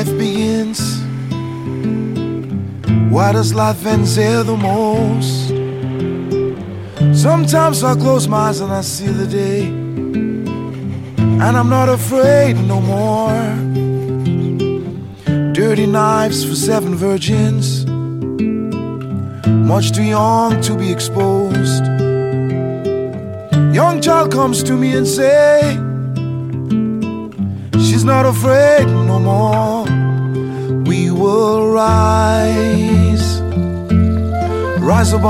life begins? Why does life end there the most? Sometimes I close my eyes and I see the day, and I'm not afraid no more. Dirty knives for 7 virgins, much too young to be exposed. Young child comes to me and say, she's not afraid no more. We will rise above